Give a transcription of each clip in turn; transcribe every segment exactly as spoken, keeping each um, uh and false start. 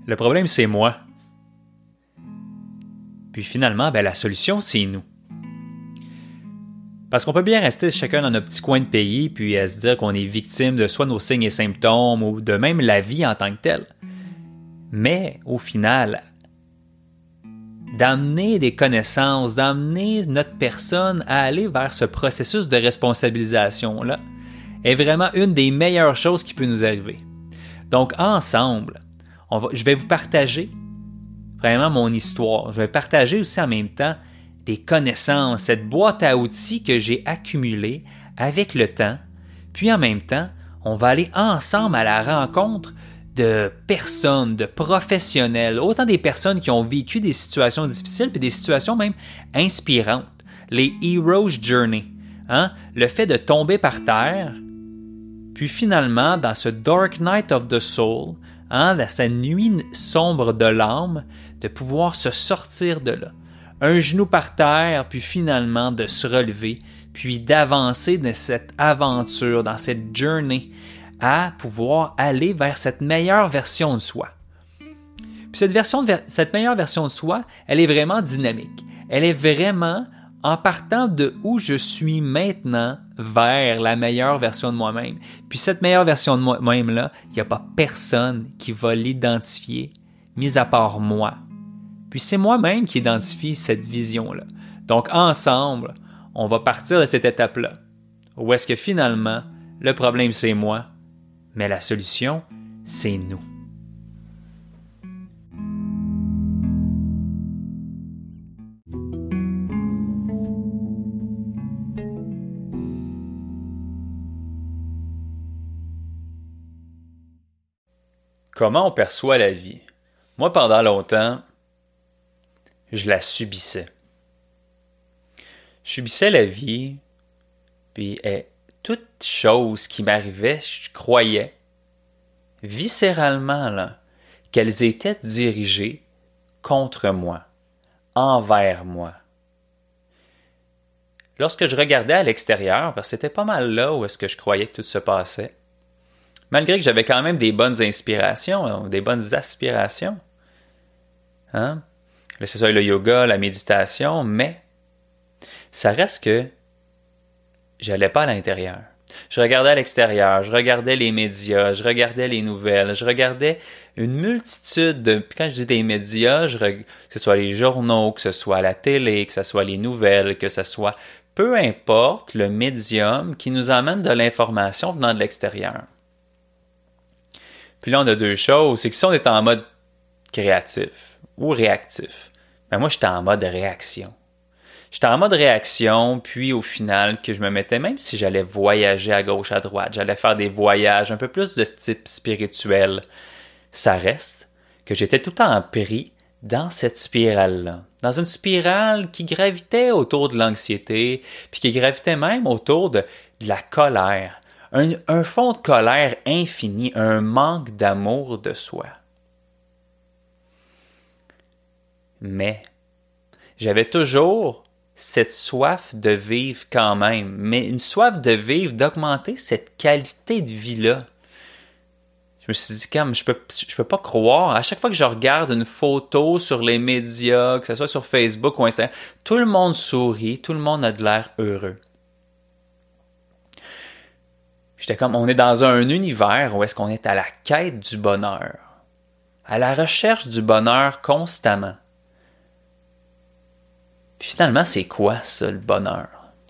Le problème, c'est moi. Puis finalement, ben, la solution, c'est nous. Parce qu'on peut bien rester chacun dans notre petit coin de pays puis à se dire qu'on est victime de soit nos signes et symptômes ou de même la vie en tant que telle. Mais au final, d'amener des connaissances, d'amener notre personne à aller vers ce processus de responsabilisation-là est vraiment une des meilleures choses qui peut nous arriver. Donc ensemble, on va, je vais vous partager vraiment mon histoire. Je vais partager aussi en même temps des connaissances, cette boîte à outils que j'ai accumulée avec le temps. Puis en même temps, on va aller ensemble à la rencontre de personnes, de professionnels, autant des personnes qui ont vécu des situations difficiles puis des situations même inspirantes. Les Hero's Journey, hein? Le fait de tomber par terre, puis finalement, dans ce Dark Night of the Soul, hein, dans cette nuit sombre de l'âme, de pouvoir se sortir de là. Un genou par terre, puis finalement de se relever, puis d'avancer dans cette aventure, dans cette journey, à pouvoir aller vers cette meilleure version de soi. Puis cette, version de, cette meilleure version de soi, elle est vraiment dynamique. Elle est vraiment en partant de où je suis maintenant vers la meilleure version de moi-même. Puis cette meilleure version de moi-même-là, il n'y a pas personne qui va l'identifier, mis à part moi. Puis c'est moi-même qui identifie cette vision-là. Donc ensemble, on va partir de cette étape-là, où est-ce que finalement, le problème c'est moi, mais la solution, c'est nous. Comment on perçoit la vie? Moi, pendant longtemps, je la subissais. Je subissais la vie, puis eh, toute chose qui m'arrivait, je croyais, viscéralement, là, qu'elles étaient dirigées contre moi, envers moi. Lorsque je regardais à l'extérieur, parce que c'était pas mal là où est-ce que je croyais que tout se passait, malgré que j'avais quand même des bonnes inspirations, des bonnes aspirations, hein? Que ce soit le yoga, la méditation, mais ça reste que j'allais pas à l'intérieur. Je regardais à l'extérieur, je regardais les médias, je regardais les nouvelles, je regardais une multitude de... Quand je dis des médias, je reg... que ce soit les journaux, que ce soit la télé, que ce soit les nouvelles, que ce soit... Peu importe le médium qui nous amène de l'information venant de l'extérieur. Puis là, on a deux choses. C'est que si on est en mode créatif ou réactif, ben moi, j'étais en mode réaction. J'étais en mode réaction, puis au final, que je me mettais, même si j'allais voyager à gauche, à droite, j'allais faire des voyages un peu plus de type spirituel, ça reste que j'étais tout le temps pris dans cette spirale-là. Dans une spirale qui gravitait autour de l'anxiété, puis qui gravitait même autour de, de la colère. Un, un fond de colère infini, un manque d'amour de soi. Mais j'avais toujours cette soif de vivre quand même, mais une soif de vivre, d'augmenter cette qualité de vie-là. Je me suis dit, comme je peux, je peux pas croire, à chaque fois que je regarde une photo sur les médias, que ce soit sur Facebook ou Instagram, tout le monde sourit, tout le monde a de l'air heureux. J'étais comme, on est dans un univers où est-ce qu'on est à la quête du bonheur, à la recherche du bonheur constamment. Puis finalement, c'est quoi ça, le bonheur?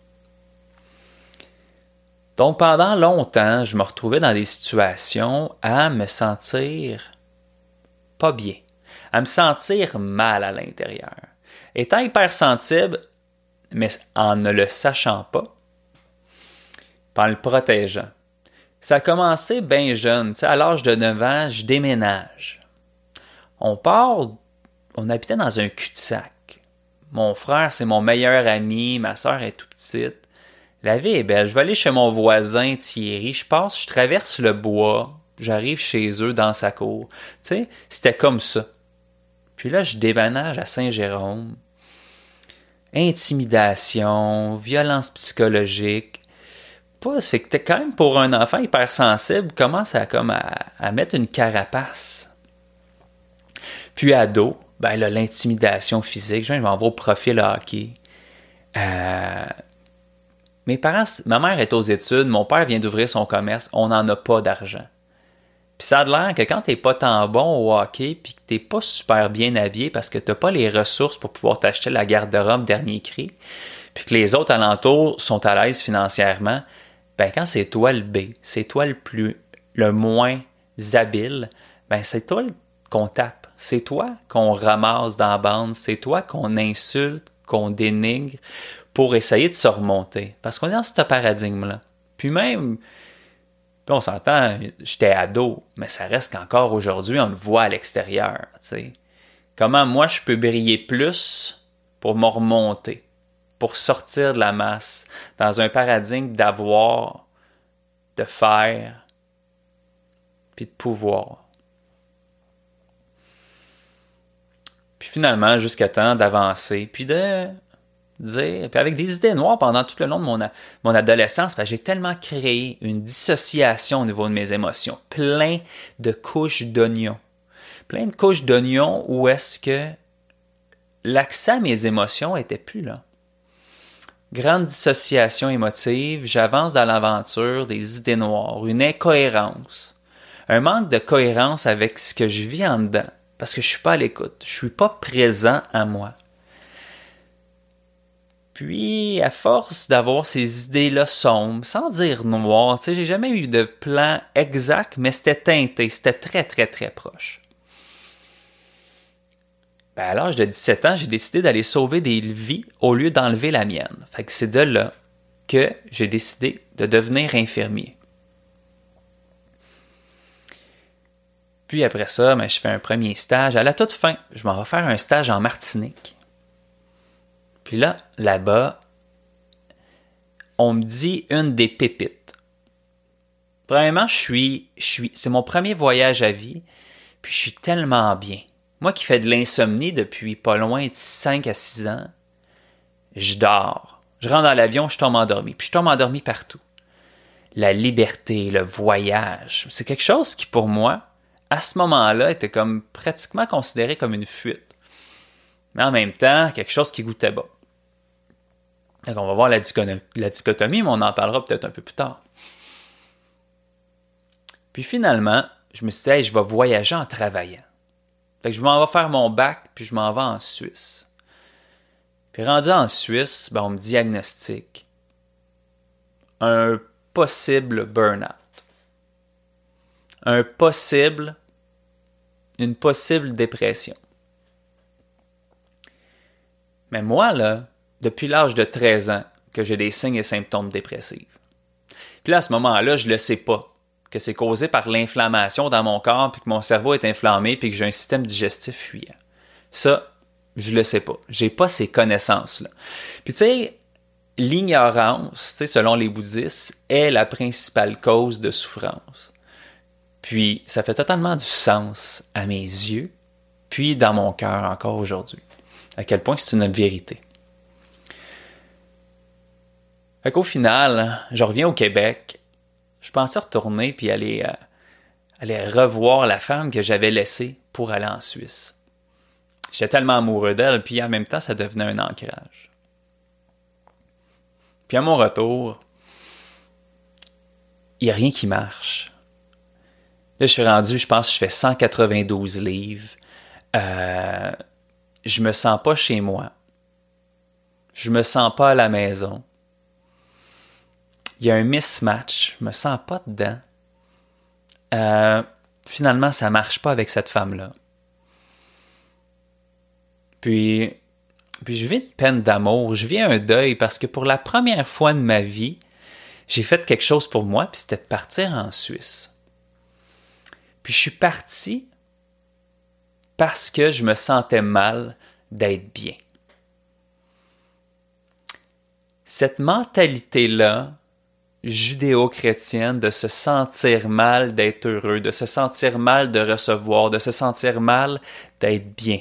Donc pendant longtemps, je me retrouvais dans des situations à me sentir pas bien, à me sentir mal à l'intérieur. Étant hypersensible, mais en ne le sachant pas, en le protégeant. Ça a commencé bien jeune, tu sais, à l'âge de neuf ans, je déménage. On part, on habitait dans un cul-de-sac. Mon frère, c'est mon meilleur ami, ma sœur est tout petite. La vie est belle. Je vais aller chez mon voisin Thierry, je passe, je traverse le bois, j'arrive chez eux dans sa cour. Tu sais, c'était comme ça. Puis là, je déménage à Saint-Jérôme. Intimidation, violence psychologique. Pas, ça fait que t'es quand même pour un enfant hypersensible, commence à, comme à, à mettre une carapace. Puis ado, ben là, l'intimidation physique, je m'en vais au profil hockey. Euh, mes parents, ma mère est aux études, mon père vient d'ouvrir son commerce, on n'en a pas d'argent. Puis ça a l'air que quand t'es pas tant bon au hockey, puis que t'es pas super bien habillé parce que t'as pas les ressources pour pouvoir t'acheter la garde-robe dernier cri, puis que les autres alentours sont à l'aise financièrement, ben quand c'est toi le B, c'est toi le plus, le moins habile, ben c'est toi qu'on tape, c'est toi qu'on ramasse dans la bande, c'est toi qu'on insulte, qu'on dénigre pour essayer de se remonter. Parce qu'on est dans ce paradigme-là. Puis même, puis on s'entend, j'étais ado, mais ça reste qu'encore aujourd'hui, on le voit à l'extérieur. T'sais. Comment moi, je peux briller plus pour me remonter, pour sortir de la masse, dans un paradigme d'avoir, de faire, puis de pouvoir. Puis finalement, jusqu'à temps d'avancer, puis de dire, puis avec des idées noires pendant tout le long de mon, mon adolescence, j'ai tellement créé une dissociation au niveau de mes émotions, plein de couches d'oignons. Plein de couches d'oignons où est-ce que l'accès à mes émotions était plus là. Grande dissociation émotive, j'avance dans l'aventure, des idées noires, une incohérence, un manque de cohérence avec ce que je vis en dedans, parce que je suis pas à l'écoute, je suis pas présent à moi. Puis, à force d'avoir ces idées-là sombres, sans dire noires, tu sais, j'ai jamais eu de plan exact, mais c'était teinté, c'était très, très, très proche. Ben, à l'âge de dix-sept ans, j'ai décidé d'aller sauver des vies au lieu d'enlever la mienne. Fait que c'est de là que j'ai décidé de devenir infirmier. Puis après ça, ben, je fais un premier stage. À la toute fin, je m'en vais faire un stage en Martinique. Puis là, là-bas, on me dit une des pépites. Vraiment, je suis, je suis, c'est mon premier voyage à vie, puis je suis tellement bien. Moi qui fais de l'insomnie depuis pas loin de cinq à six ans, je dors. Je rentre dans l'avion, je tombe endormi. Puis je tombe endormi partout. La liberté, le voyage, c'est quelque chose qui pour moi, à ce moment-là, était comme pratiquement considéré comme une fuite. Mais en même temps, quelque chose qui goûtait bas. Donc on va voir la, dichotomie, la dichotomie, mais on en parlera peut-être un peu plus tard. Puis finalement, je me suis dit, hey, je vais voyager en travaillant. Fait que je m'en vais faire mon bac, puis je m'en vais en Suisse. Puis rendu en Suisse, ben on me diagnostique un possible burn-out. Un possible, une possible dépression. Mais moi, là, depuis l'âge de treize ans, que j'ai des signes et symptômes dépressifs. Puis là, à ce moment-là, je le sais pas. Que c'est causé par l'inflammation dans mon corps, puis que mon cerveau est inflammé, puis que j'ai un système digestif fuyant. Ça, je le sais pas. J'ai pas ces connaissances-là. Puis tu sais, l'ignorance, tu sais, selon les bouddhistes, est la principale cause de souffrance. Puis ça fait totalement du sens à mes yeux, puis dans mon cœur encore aujourd'hui. À quel point c'est une vérité. Fait qu'au final, je reviens au Québec. Je pensais retourner puis aller, euh, aller revoir la femme que j'avais laissée pour aller en Suisse. J'étais tellement amoureux d'elle, puis en même temps, ça devenait un ancrage. Puis à mon retour, il n'y a rien qui marche. Là, je suis rendu, je pense que je fais cent quatre-vingt-douze livres. Euh, je me sens pas chez moi. Je me sens pas à la maison. Il y a un mismatch, je me sens pas dedans. Euh, finalement, ça marche pas avec cette femme-là. Puis, puis je vis une peine d'amour, je vis un deuil parce que pour la première fois de ma vie, j'ai fait quelque chose pour moi, puis c'était de partir en Suisse. Puis je suis parti parce que je me sentais mal d'être bien. Cette mentalité-là, judéo-chrétienne, de se sentir mal d'être heureux, de se sentir mal de recevoir, de se sentir mal d'être bien.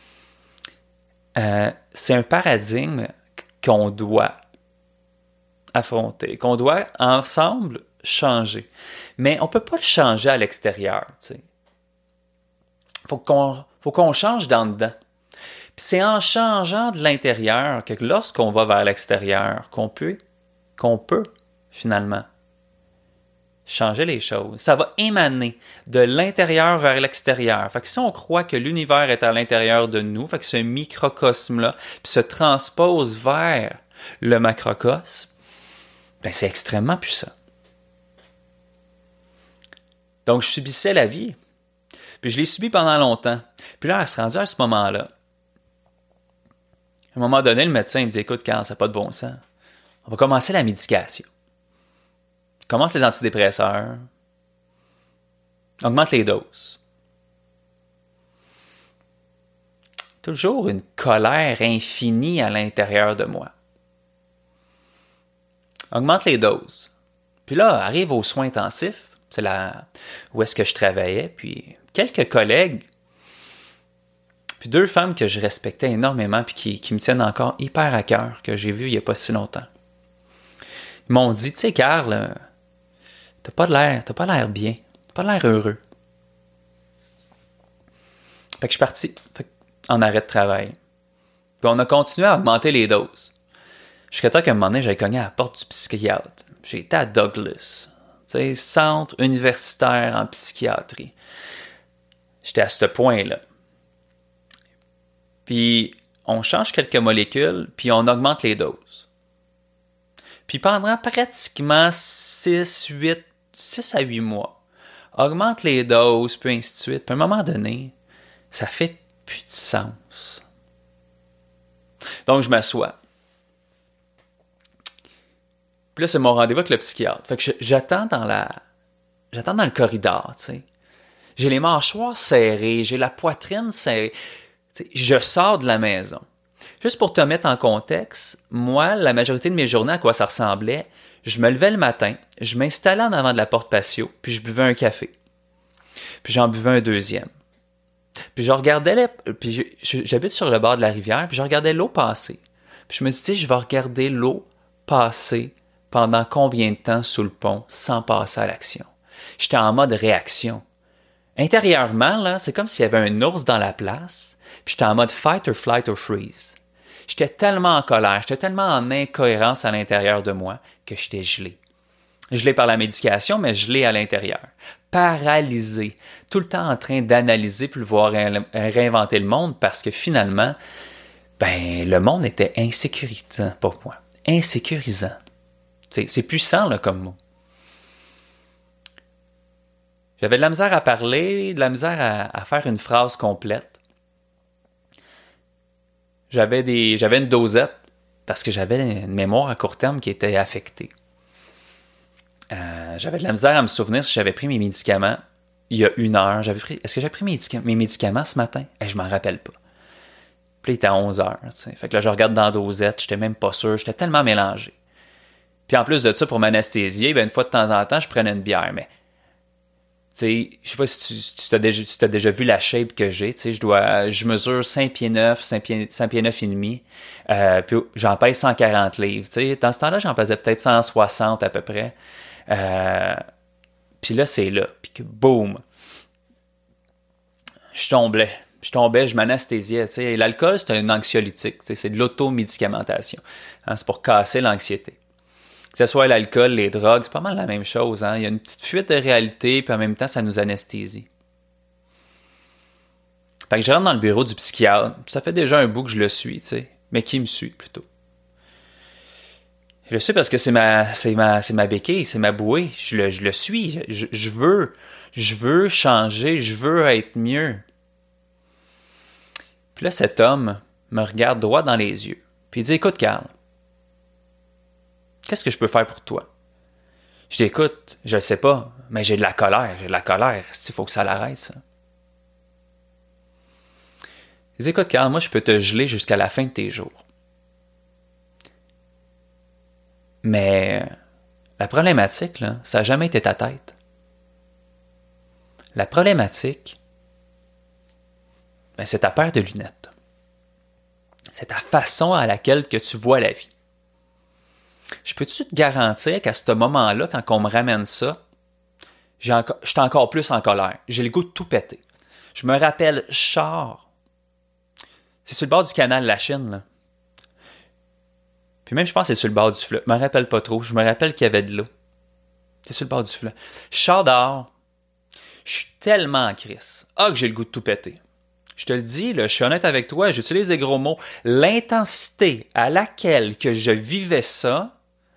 Euh, c'est un paradigme qu'on doit affronter, qu'on doit ensemble changer. Mais on ne peut pas le changer à l'extérieur. Il faut qu'on faut qu'on change d'en dedans. Puis c'est en changeant de l'intérieur que lorsqu'on va vers l'extérieur, qu'on peut, qu'on peut finalement changer les choses. Ça va émaner de l'intérieur vers l'extérieur. Fait que si on croit que l'univers est à l'intérieur de nous, fait que ce microcosme-là puis se transpose vers le macrocosme, ben c'est extrêmement puissant. Donc, je subissais la vie. Puis je l'ai subi pendant longtemps. Puis là, elle se rendue à ce moment-là. À un moment donné, le médecin me dit « Écoute, Carl, ça n'a pas de bon sens. On va commencer la médication. Commence les antidépresseurs. Augmente les doses. » Toujours une colère infinie à l'intérieur de moi. Augmente les doses. Puis là, arrive aux soins intensifs. C'est là où est-ce que je travaillais. Puis quelques collègues, puis deux femmes que je respectais énormément puis qui, qui me tiennent encore hyper à cœur, que j'ai vues il n'y a pas si longtemps. Ils m'ont dit, tu sais, Carl, t'as pas de l'air, t'as pas l'air bien, t'as pas l'air heureux. Fait que je suis parti fait que, en arrêt de travail. Puis on a continué à augmenter les doses. Jusqu'à temps qu'à un moment donné, j'avais cogné à la porte du psychiatre. J'ai été à Douglas, tu sais, centre universitaire en psychiatrie. J'étais à ce point-là. Puis on change quelques molécules, puis on augmente les doses. Puis pendant pratiquement six, huit, six à huit mois, augmente les doses, puis ainsi de suite. Puis à un moment donné, ça fait plus de sens. Donc je m'assois. Puis là, c'est mon rendez-vous avec le psychiatre. Fait que je, j'attends dans la... J'attends dans le corridor, tu sais. J'ai les mâchoires serrées, j'ai la poitrine serrée. T'sais, je sors de la maison. Juste pour te mettre en contexte, moi, la majorité de mes journées, à quoi ça ressemblait, je me levais le matin, je m'installais en avant de la porte patio, puis je buvais un café. Puis j'en buvais un deuxième. Puis je regardais, les... puis je, je, j'habite sur le bord de la rivière, puis je regardais l'eau passer. Puis je me disais, je vais regarder l'eau passer pendant combien de temps sous le pont sans passer à l'action. J'étais en mode réaction. Intérieurement, là, c'est comme s'il y avait un ours dans la place, puis j'étais en mode fight or flight or freeze. J'étais tellement en colère, j'étais tellement en incohérence à l'intérieur de moi que j'étais gelé. Gelé par la médication, mais gelé à l'intérieur. Paralysé, tout le temps en train d'analyser puis de voir réinventer le monde parce que finalement, ben, le monde était insécurisant pour moi. Insécurisant. C'est, c'est puissant là, comme mot. J'avais de la misère à parler, de la misère à, à faire une phrase complète. J'avais, des, j'avais une dosette parce que j'avais une mémoire à court terme qui était affectée. Euh, j'avais de la misère à me souvenir si j'avais pris mes médicaments il y a une heure. J'avais pris, est-ce que j'ai pris mes, médica- mes médicaments ce matin? Eh, je m'en rappelle pas. Puis là, il était à onze heures. T'sais. Fait que là, je regarde dans la dosette, j'étais même pas sûr, j'étais tellement mélangé. Puis en plus de ça, pour m'anesthésier, ben, une fois de temps en temps, je prenais une bière. Mais tu sais, je sais pas si tu, si tu t'as déjà, tu t'as déjà vu la shape que j'ai. Tu sais, je dois, je mesure cinq pieds neuf, cinq pieds, cinq pieds neuf et demi. Euh, puis j'en pèse cent quarante livres. Tu sais, dans ce temps-là, j'en pesais peut-être cent soixante à peu près. Euh, puis là, c'est là. Puis que boum, je tombais. Je tombais, je m'anesthésiais. Tu sais, l'alcool, c'est un anxiolytique. Tu sais, c'est de l'automédicamentation. Hein, c'est pour casser l'anxiété. Que ce soit l'alcool, les drogues, c'est pas mal la même chose. Hein? Il y a une petite fuite de réalité, puis en même temps, ça nous anesthésie. Fait que je rentre dans le bureau du psychiatre. Ça fait déjà un bout que je le suis, tu sais. Mais qui me suit, plutôt? Je le suis parce que c'est ma, c'est ma, c'est ma béquille, c'est ma bouée. Je le, je le suis. Je, je veux, je veux changer, je veux être mieux. Puis là, cet homme me regarde droit dans les yeux. Puis il dit, écoute, Carl, qu'est-ce que je peux faire pour toi? Je dis, écoute, je le sais pas, mais j'ai de la colère, j'ai de la colère. Il faut que ça l'arrête, ça. Il dit, écoute, Carl, moi, je peux te geler jusqu'à la fin de tes jours. Mais la problématique, là, ça n'a jamais été ta tête. La problématique, ben, c'est ta paire de lunettes. C'est ta façon à laquelle que tu vois la vie. Je peux-tu te garantir qu'à ce moment-là, quand on me ramène ça, j'ai encore, je suis encore plus en colère. J'ai le goût de tout péter. Je me rappelle char. C'est sur le bord du canal de la Chine, là. Puis même, je pense que c'est sur le bord du fleuve. Je me rappelle pas trop. Je me rappelle qu'il y avait de l'eau. C'est sur le bord du fleuve. Char dehors. Je suis tellement en crise. Ah, que j'ai le goût de tout péter. Je te le dis, là, je suis honnête avec toi, j'utilise des gros mots. L'intensité à laquelle que je vivais ça,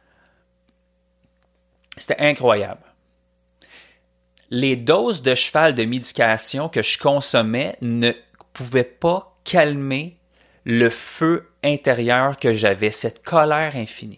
c'était incroyable. Les doses de cheval de médication que je consommais ne pouvaient pas calmer le feu intérieur que j'avais, cette colère infinie.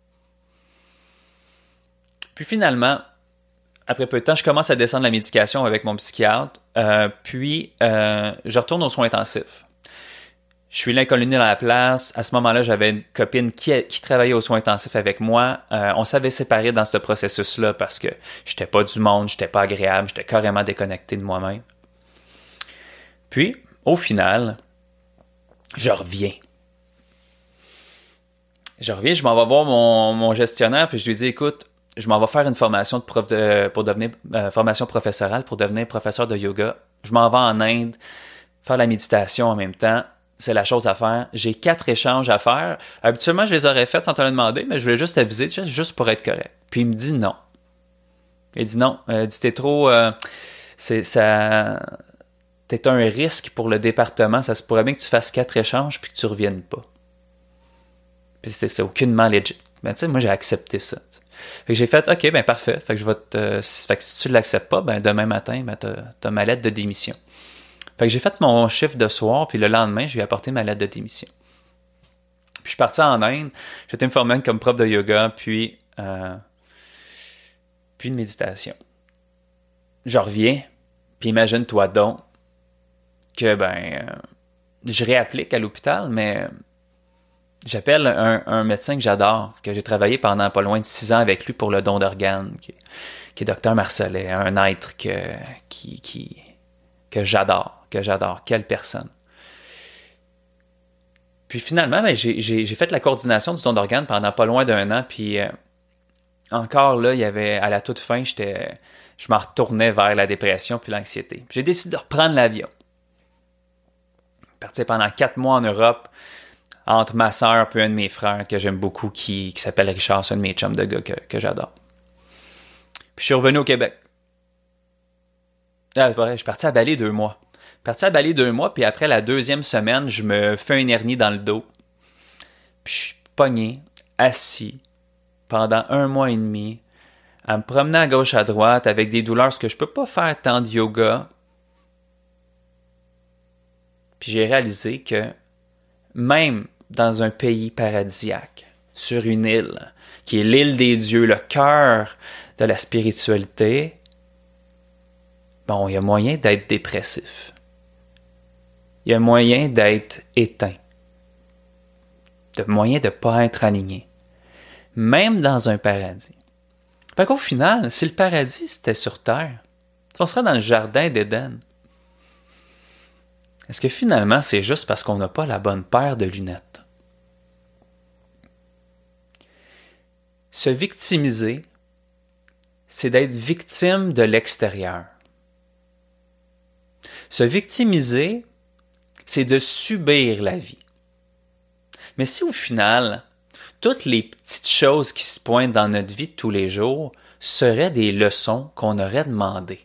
Puis finalement, après peu de temps, je commence à descendre la médication avec mon psychiatre, euh, puis euh, je retourne aux soins intensifs. Je suis l'inconnu dans la place. À ce moment-là, j'avais une copine qui, qui travaillait aux soins intensifs avec moi. Euh, on s'avait séparés dans ce processus-là parce que j'étais pas du monde, j'étais pas agréable, j'étais carrément déconnecté de moi-même. Puis, au final, je reviens. Je reviens, je m'en vais voir mon, mon gestionnaire, puis je lui dis, écoute, je m'en vais faire une formation de prof de, pour devenir euh, formation professorale pour devenir professeur de yoga. Je m'en vais en Inde faire la méditation en même temps. C'est la chose à faire. J'ai quatre échanges à faire. Habituellement, je les aurais faits sans te le demander, mais je voulais juste t'aviser, juste pour être correct. Puis il me dit non. Il dit non. Il dit t'es trop... Euh, c'est ça... T'es un risque pour le département. Ça se pourrait bien que tu fasses quatre échanges puis que tu reviennes pas. Puis c'est, c'est aucunement legit. Mais tu sais, moi, j'ai accepté ça. T'sais. Fait que j'ai fait, OK, ben parfait. Fait que je vais te... Fait que si tu ne l'acceptes pas, ben demain matin, ben t'as, t'as ma lettre de démission. Fait que j'ai fait mon chiffre de soir, puis le lendemain, je lui ai apporté ma lettre de démission. Puis je suis parti en Inde. J'étais me former comme prof de yoga, puis, euh, puis de méditation. Je reviens, puis imagine-toi donc que, ben, euh, je réapplique à l'hôpital, mais... J'appelle un, un médecin que j'adore, que j'ai travaillé pendant pas loin de six ans avec lui pour le don d'organes, qui, qui est docteur Marcellet, un être que, qui, qui, que j'adore, que j'adore. Quelle personne. Puis finalement, ben, j'ai, j'ai, j'ai fait la coordination du don d'organes pendant pas loin d'un an, puis euh, encore là, il y avait, à la toute fin, j'étais, je m'en retournais vers la dépression puis l'anxiété. Puis j'ai décidé de reprendre l'avion. Parti pendant quatre mois en Europe, entre ma sœur et un de mes frères que j'aime beaucoup, qui, qui s'appelle Richard, c'est un de mes chums de gars que, que j'adore. Puis je suis revenu au Québec. Ah, c'est vrai, je suis parti à Bali deux mois. Je suis parti à Bali deux mois, puis après la deuxième semaine, je me fais une hernie dans le dos. Puis je suis pogné, assis, pendant un mois et demi, à me promener à gauche à droite avec des douleurs, parce que je peux pas faire tant de yoga. Puis j'ai réalisé que même dans un pays paradisiaque, sur une île, qui est l'île des dieux, le cœur de la spiritualité, bon, il y a moyen d'être dépressif. Il y a moyen d'être éteint. Il y a moyen de ne pas être aligné. Même dans un paradis. Fait qu'au final, si le paradis c'était sur Terre, on serait dans le jardin d'Éden. Est-ce que finalement, c'est juste parce qu'on n'a pas la bonne paire de lunettes? Se victimiser, c'est d'être victime de l'extérieur. Se victimiser, c'est de subir la vie. Mais si au final, toutes les petites choses qui se pointent dans notre vie de tous les jours seraient des leçons qu'on aurait demandées,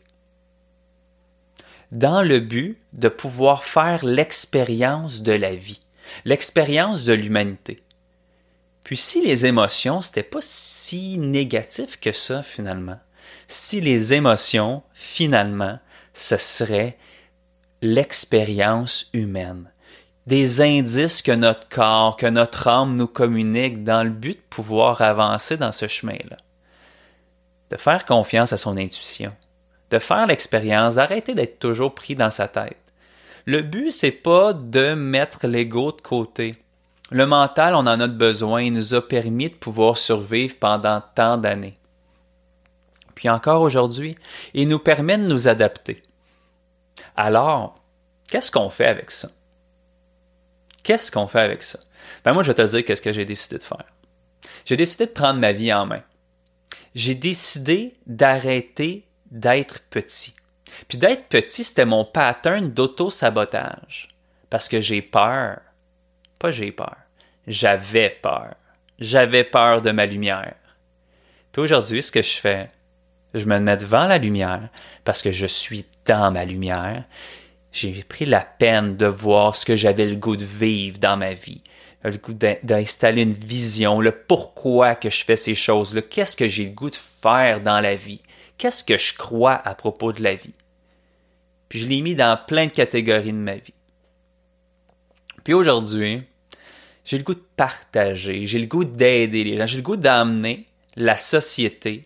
dans le but de pouvoir faire l'expérience de la vie, l'expérience de l'humanité. Puis si les émotions, c'était pas si négatif que ça, finalement, si les émotions, finalement, ce serait l'expérience humaine, des indices que notre corps, que notre âme nous communique dans le but de pouvoir avancer dans ce chemin-là, de faire confiance à son intuition, de faire l'expérience, d'arrêter d'être toujours pris dans sa tête. Le but, c'est pas de mettre l'ego de côté. Le mental, on en a besoin, il nous a permis de pouvoir survivre pendant tant d'années. Puis encore aujourd'hui, il nous permet de nous adapter. Alors, qu'est-ce qu'on fait avec ça? Qu'est-ce qu'on fait avec ça? Ben moi, je vais te dire qu'est-ce que j'ai décidé de faire. J'ai décidé de prendre ma vie en main. J'ai décidé d'arrêter d'être petit. Puis d'être petit, c'était mon pattern d'auto-sabotage. Parce que j'ai peur. Pas j'ai peur. J'avais peur. J'avais peur de ma lumière. Puis aujourd'hui, ce que je fais, je me mets devant la lumière parce que je suis dans ma lumière. J'ai pris la peine de voir ce que j'avais le goût de vivre dans ma vie. Le goût d'installer une vision, le pourquoi que je fais ces choses-là. Qu'est-ce que j'ai le goût de faire dans la vie? Qu'est-ce que je crois à propos de la vie? Puis je l'ai mis dans plein de catégories de ma vie. Puis aujourd'hui, j'ai le goût de partager, j'ai le goût d'aider les gens, j'ai le goût d'amener la société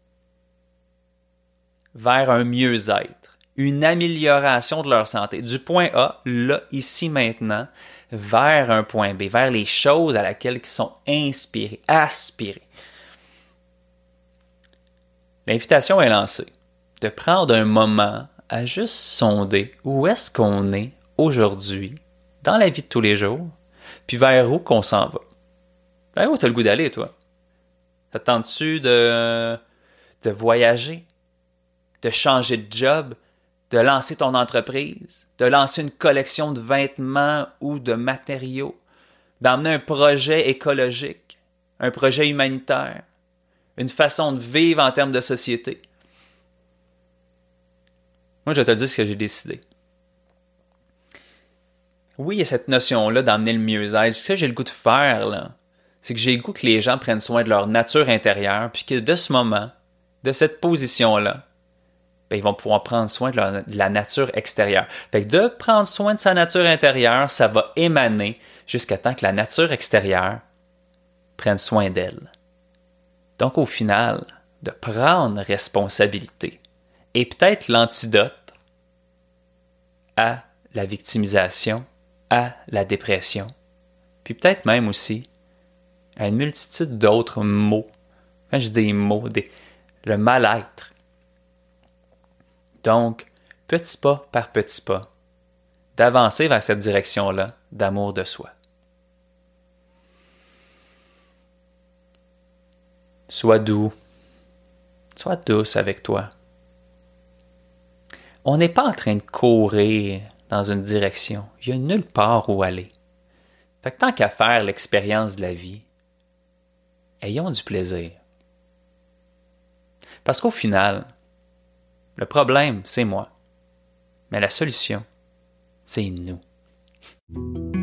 vers un mieux-être, une amélioration de leur santé, du point A, là, ici, maintenant, vers un point B, vers les choses à laquelle ils sont inspirés, aspirés. L'invitation est lancée, de prendre un moment à juste sonder où est-ce qu'on est aujourd'hui, dans la vie de tous les jours, puis vers où qu'on s'en va. Vers où tu as le goût d'aller, toi? Ça te tente-tu de, de voyager, de changer de job, de lancer ton entreprise, de lancer une collection de vêtements ou de matériaux, d'emmener un projet écologique, un projet humanitaire, une façon de vivre en termes de société? Moi, je vais te dire ce que j'ai décidé. Oui, il y a cette notion-là d'emmener le mieux-être. Ce que j'ai le goût de faire, là, c'est que j'ai le goût que les gens prennent soin de leur nature intérieure, puis que de ce moment, de cette position-là, ben, ils vont pouvoir prendre soin de, leur, de la nature extérieure. Fait que de prendre soin de sa nature intérieure, ça va émaner jusqu'à temps que la nature extérieure prenne soin d'elle. Donc, au final, de prendre responsabilité est peut-être l'antidote à la victimisation, à la dépression, puis peut-être même aussi à une multitude d'autres mots. Quand je dis des mots, des, le mal-être. Donc, petit pas par petit pas, d'avancer vers cette direction-là d'amour de soi. Sois doux, sois douce avec toi. On n'est pas en train de courir dans une direction. Il n'y a nulle part où aller. Fait que tant qu'à faire l'expérience de la vie, ayons du plaisir. Parce qu'au final, le problème, c'est moi. Mais la solution, c'est nous.